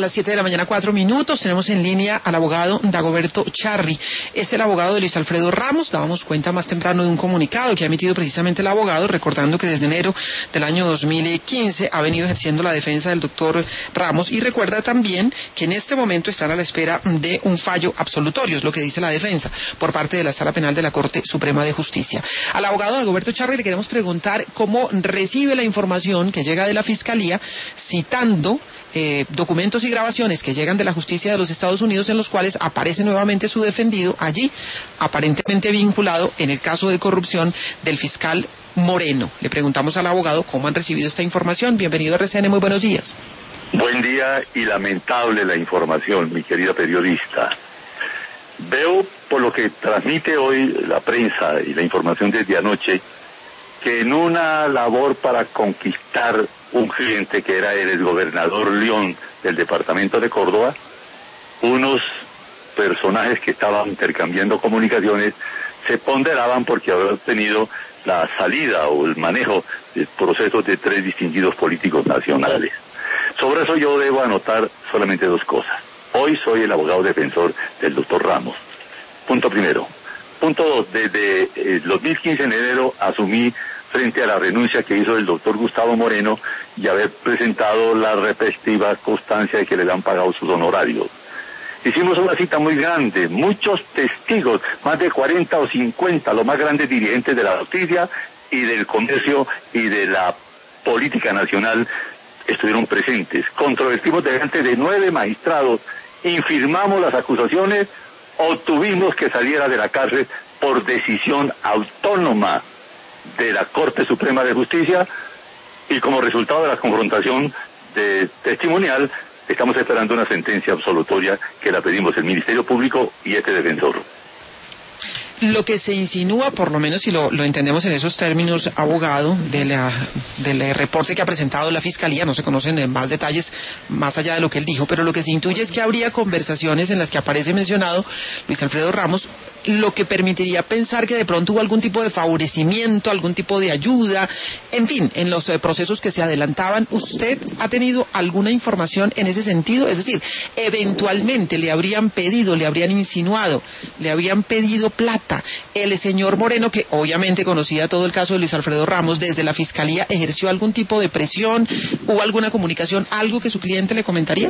las 7 de la mañana, 4 minutos. Tenemos en línea al abogado Dagoberto Charri. Es el abogado de Luis Alfredo Ramos. Dábamos cuenta más temprano de un comunicado que ha emitido precisamente el abogado, recordando que desde enero del año 2015 ha venido ejerciendo la defensa del doctor Ramos, y recuerda también que en este momento están a la espera de un fallo absolutorio, es lo que dice la defensa, por parte de la Sala Penal de la Corte Suprema de Justicia. Al abogado Dagoberto Charri le queremos preguntar cómo recibe la información que llega de la Fiscalía, citando documentos y grabaciones que llegan de la justicia de los Estados Unidos, en los cuales aparece nuevamente su defendido allí, aparentemente vinculado en el caso de corrupción del fiscal Moreno. Le preguntamos al abogado cómo han recibido esta información. Bienvenido a RCN, muy buenos días. Buen día, y lamentable la información, mi querida periodista. Veo, por lo que transmite hoy la prensa y la información desde anoche, que en una labor para conquistar un cliente que era el exgobernador León del departamento de Córdoba, unos personajes que estaban intercambiando comunicaciones se ponderaban porque habían obtenido la salida o el manejo de procesos de 3 distinguidos políticos nacionales. Sobre eso yo debo anotar solamente 2 cosas. Hoy soy el abogado defensor del doctor Ramos. Punto primero. Punto 2. Desde el 2015 en enero asumí, frente a la renuncia que hizo el doctor Gustavo Moreno, y haber presentado la respectiva constancia de que le han pagado sus honorarios. Hicimos una cita muy grande, muchos testigos, más de 40 o 50, los más grandes dirigentes de la justicia y del comercio y de la política nacional estuvieron presentes. Controvertimos delante de 9 magistrados, infirmamos las acusaciones, obtuvimos que saliera de la cárcel por decisión autónoma de la Corte Suprema de Justicia, y como resultado de la confrontación testimonial estamos esperando una sentencia absolutoria que la pedimos el Ministerio Público y este defensor. Lo que se insinúa, por lo menos si lo entendemos en esos términos, abogado, del reporte que ha presentado la Fiscalía, no se conocen más detalles más allá de lo que él dijo, pero lo que se intuye es que habría conversaciones en las que aparece mencionado Luis Alfredo Ramos, lo que permitiría pensar que de pronto hubo algún tipo de favorecimiento, algún tipo de ayuda, en fin, en los procesos que se adelantaban. ¿Usted ha tenido alguna información en ese sentido? Es decir, eventualmente le habrían pedido, le habrían insinuado, le habrían pedido plata. El señor Moreno, que obviamente conocía todo el caso de Luis Alfredo Ramos, desde la Fiscalía ejerció algún tipo de presión, hubo alguna comunicación, algo que su cliente le comentaría.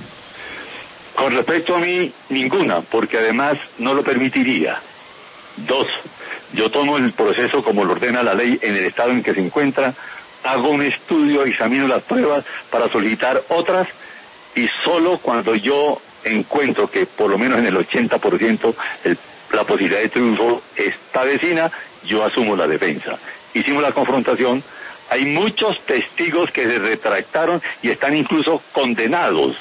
Con respecto a mí, ninguna, porque además no lo permitiría. 2, yo tomo el proceso como lo ordena la ley en el estado en que se encuentra, hago un estudio, examino las pruebas para solicitar otras, y solo cuando yo encuentro que por lo menos en el 80% la posibilidad de triunfo está vecina, yo asumo la defensa. Hicimos la confrontación, hay muchos testigos que se retractaron y están incluso condenados.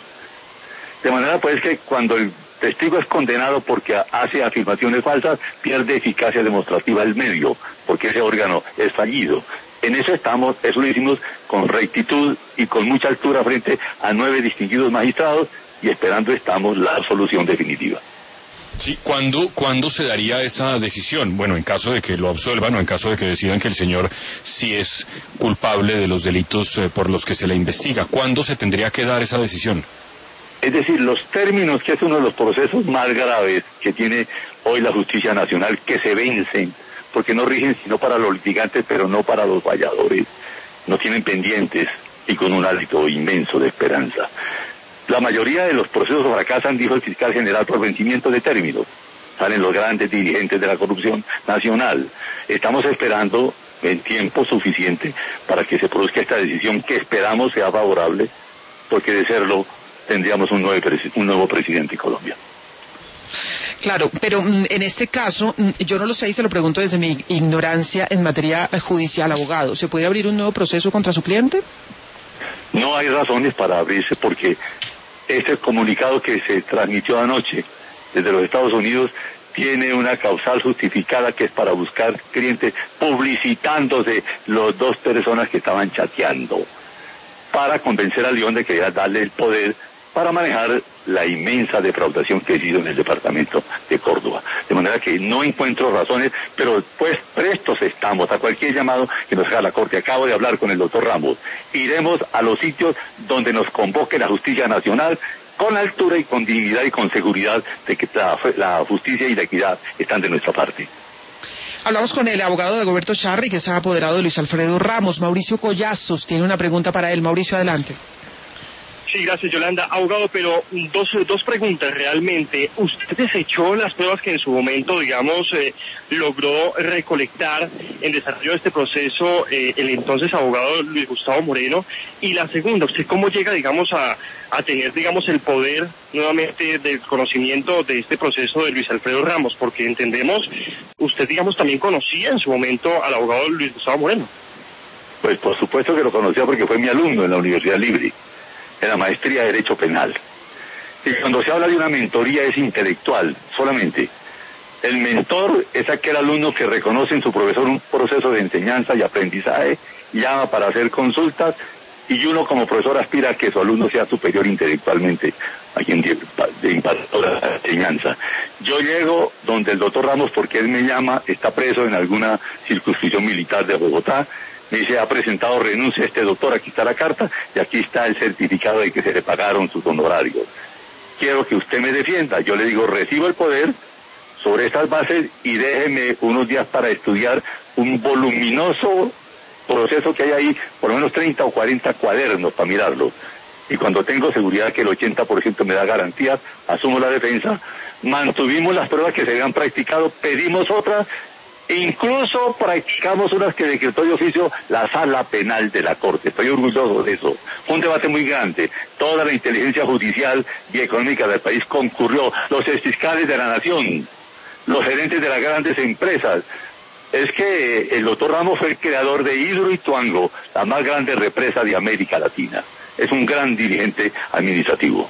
De manera pues que cuando el testigo es condenado porque hace afirmaciones falsas, pierde eficacia demostrativa el medio, porque ese órgano es fallido. En eso estamos, eso lo hicimos con rectitud y con mucha altura frente a 9 distinguidos magistrados, y esperando estamos la solución definitiva. Sí, ¿cuándo se daría esa decisión? Bueno, en caso de que lo absuelvan o en caso de que decidan que el señor sí es culpable de los delitos por los que se le investiga, ¿cuándo se tendría que dar esa decisión? Es decir, los términos, que es uno de los procesos más graves que tiene hoy la justicia nacional, que se vencen, porque no rigen sino para los litigantes, pero no para los falladores, no tienen pendientes y con un hálito inmenso de esperanza. La mayoría de los procesos fracasan, dijo el fiscal general, por vencimiento de términos. Salen los grandes dirigentes de la corrupción nacional. Estamos esperando en tiempo suficiente para que se produzca esta decisión, que esperamos sea favorable, porque de serlo tendríamos un nuevo presidente en Colombia. Claro, pero en este caso, yo no lo sé y se lo pregunto desde mi ignorancia en materia judicial, abogado. ¿Se puede abrir un nuevo proceso contra su cliente? No hay razones para abrirse, porque este comunicado que se transmitió anoche desde los Estados Unidos tiene una causal justificada, que es para buscar clientes, publicitándose los 2 personas que estaban chateando, para convencer a León de que darle el poder para manejar la inmensa defraudación que ha sido en el departamento de Córdoba. De manera que no encuentro razones, pero pues prestos estamos a cualquier llamado que nos haga la Corte. Acabo de hablar con el doctor Ramos. Iremos a los sitios donde nos convoque la justicia nacional con altura y con dignidad y con seguridad de que la justicia y la equidad están de nuestra parte. Hablamos con el abogado Dagoberto Charri, que es apoderado de Luis Alfredo Ramos. Mauricio Collazos tiene una pregunta para él. Mauricio, adelante. Sí, gracias, Yolanda. Abogado, pero dos preguntas realmente. ¿Usted desechó las pruebas que en su momento, digamos, logró recolectar en desarrollo de este proceso el entonces abogado Luis Gustavo Moreno? Y la segunda, ¿usted cómo llega, digamos, a tener, digamos, el poder nuevamente del conocimiento de este proceso de Luis Alfredo Ramos? Porque entendemos, usted, digamos, también conocía en su momento al abogado Luis Gustavo Moreno. Pues por supuesto que lo conocía porque fue mi alumno en la Universidad Libre, en la maestría de Derecho Penal. Y cuando se habla de una mentoría es intelectual solamente. El mentor es aquel alumno que reconoce en su profesor un proceso de enseñanza y aprendizaje, llama para hacer consultas, y uno como profesor aspira a que su alumno sea superior intelectualmente a quien de impartir la enseñanza. Yo llego donde el doctor Ramos, porque él me llama, está preso en alguna circunscripción militar de Bogotá. Me dice, ha presentado renuncia a este doctor, aquí está la carta y aquí está el certificado de que se le pagaron sus honorarios. Quiero que usted me defienda. Yo le digo, recibo el poder sobre estas bases y déjeme unos días para estudiar un voluminoso proceso que hay ahí, por lo menos 30 o 40 cuadernos para mirarlo. Y cuando tengo seguridad que el 80% me da garantías, asumo la defensa. Mantuvimos las pruebas que se habían practicado, pedimos otras. Incluso practicamos unas que decretó de oficio la Sala Penal de la Corte. Estoy orgulloso de eso. Fue un debate muy grande. Toda la inteligencia judicial y económica del país concurrió. Los exfiscales de la nación, los gerentes de las grandes empresas. Es que el doctor Ramos fue el creador de Hidroituango, la más grande represa de América Latina. Es un gran dirigente administrativo.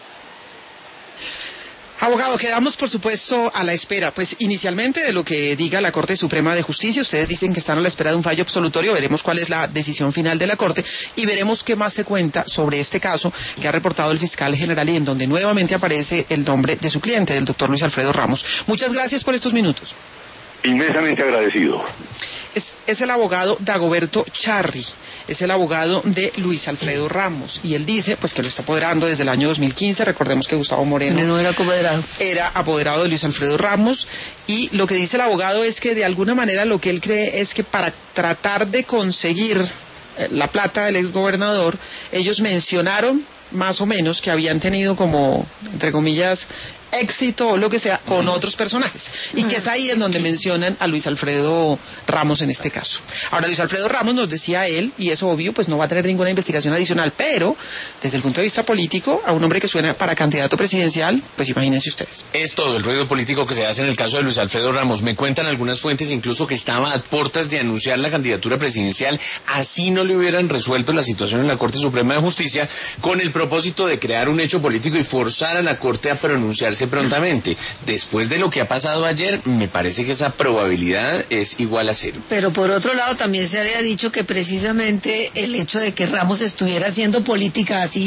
Abogado, quedamos por supuesto a la espera, pues inicialmente de lo que diga la Corte Suprema de Justicia. Ustedes dicen que están a la espera de un fallo absolutorio, veremos cuál es la decisión final de la Corte y veremos qué más se cuenta sobre este caso que ha reportado el fiscal general y en donde nuevamente aparece el nombre de su cliente, del doctor Luis Alfredo Ramos. Muchas gracias por estos minutos. Inmensamente agradecido. Es el abogado Dagoberto Charri, es el abogado de Luis Alfredo Ramos, y él dice pues que lo está apoderando desde el año 2015, recordemos que Gustavo Moreno no era apoderado. Era apoderado de Luis Alfredo Ramos, y lo que dice el abogado es que de alguna manera lo que él cree es que para tratar de conseguir la plata del exgobernador, ellos mencionaron más o menos que habían tenido como, entre comillas, éxito o lo que sea con otros personajes, y que es ahí en donde mencionan a Luis Alfredo Ramos en este caso. Ahora, Luis Alfredo Ramos, nos decía él, y es obvio, pues no va a tener ninguna investigación adicional, pero desde el punto de vista político, a un hombre que suena para candidato presidencial, pues imagínense ustedes. Es todo el ruido político que se hace en el caso de Luis Alfredo Ramos. Me cuentan algunas fuentes incluso que estaba a puertas de anunciar la candidatura presidencial, así no le hubieran resuelto la situación en la Corte Suprema de Justicia, con el propósito de crear un hecho político y forzar a la Corte a pronunciarse prontamente. Después de lo que ha pasado ayer, me parece que esa probabilidad es igual a cero. Pero por otro lado también se había dicho que precisamente el hecho de que Ramos estuviera haciendo política, así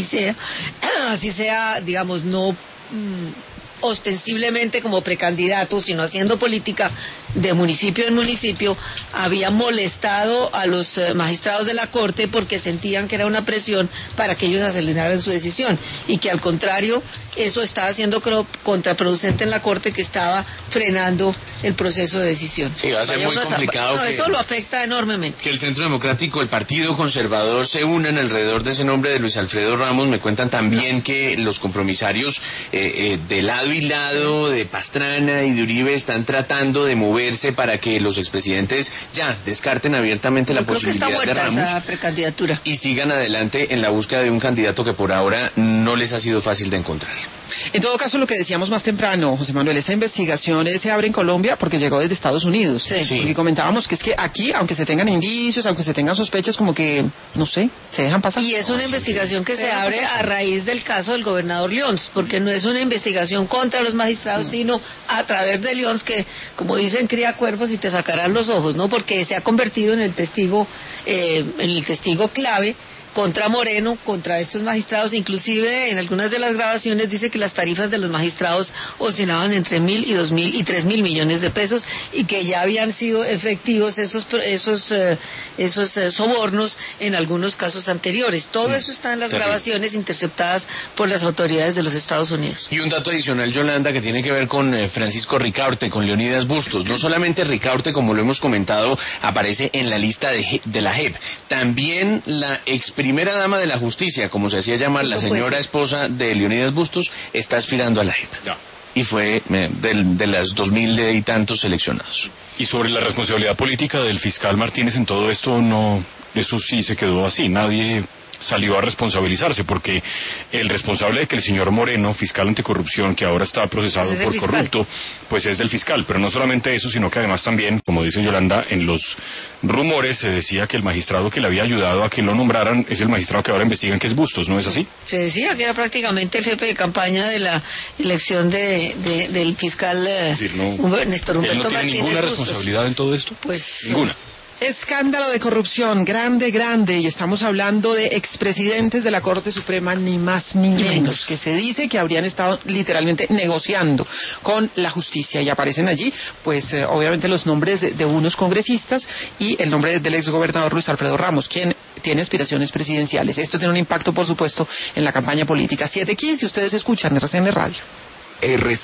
sea, digamos, no ostensiblemente como precandidato, sino haciendo política de municipio en municipio, había molestado a los magistrados de la Corte porque sentían que era una presión para que ellos aceleraran su decisión, y que al contrario eso estaba siendo contraproducente en la Corte, que estaba frenando el proceso de decisión. Sí, va a ser muy complicado. Eso lo afecta enormemente. Que el Centro Democrático, el Partido Conservador, se unan alrededor de ese nombre de Luis Alfredo Ramos. Me cuentan también que los compromisarios de lado y lado, de Pastrana y de Uribe, están tratando de moverse para que los expresidentes ya descarten abiertamente la posibilidad de Ramos esa precandidatura y sigan adelante en la búsqueda de un candidato que por ahora no les ha sido fácil de encontrar. En todo caso, lo que decíamos más temprano, José Manuel, esta investigación se abre en Colombia porque llegó desde Estados Unidos. Sí. Porque comentábamos que es que aquí, aunque se tengan indicios, aunque se tengan sospechas, como que, no sé, se dejan pasar. Y es una investigación que se abre a raíz del caso del gobernador Leons, porque no es una investigación contra los magistrados, sino a través de Leons, que, como dicen, cría cuervos y te sacarán los ojos, ¿no? Porque se ha convertido en el testigo clave contra Moreno, contra estos magistrados. Inclusive en algunas de las grabaciones dice que las tarifas de los magistrados oscilaban entre 1.000 y 2.000 y 3.000 millones de pesos, y que ya habían sido efectivos esos sobornos en algunos casos anteriores. Todo eso está en las grabaciones interceptadas por las autoridades de los Estados Unidos. Y un dato adicional, Yolanda, que tiene que ver con Francisco Ricaurte, con Leonidas Bustos. No solamente Ricaurte, como lo hemos comentado, aparece en la lista de la JEP. También la ex primera dama de la justicia, como se hacía llamar, la señora esposa de Leonidas Bustos, está aspirando a la JEP. Ya. Y fue de las 2.000 y tantos seleccionados. Y sobre la responsabilidad política del fiscal Martínez en todo esto, no, eso sí se quedó así. Nadie salió a responsabilizarse, porque el responsable de que el señor Moreno, fiscal anticorrupción, que ahora está procesado por corrupto, pues es del fiscal. Pero no solamente eso, sino que además también, como dice Yolanda, en los rumores se decía que el magistrado que le había ayudado a que lo nombraran es el magistrado que ahora investigan, que es Bustos, ¿no es así? Se decía que era prácticamente el jefe de campaña de la elección del fiscal Néstor Humberto Martínez. ¿Él no tiene ninguna responsabilidad en todo esto? Pues ninguna. Escándalo de corrupción, grande, y estamos hablando de expresidentes de la Corte Suprema, ni más ni menos, que se dice que habrían estado literalmente negociando con la justicia, y aparecen allí, pues obviamente los nombres de unos congresistas y el nombre del exgobernador Luis Alfredo Ramos, quien tiene aspiraciones presidenciales. Esto tiene un impacto, por supuesto, en la campaña política. 7:15, ustedes escuchan RCN Radio.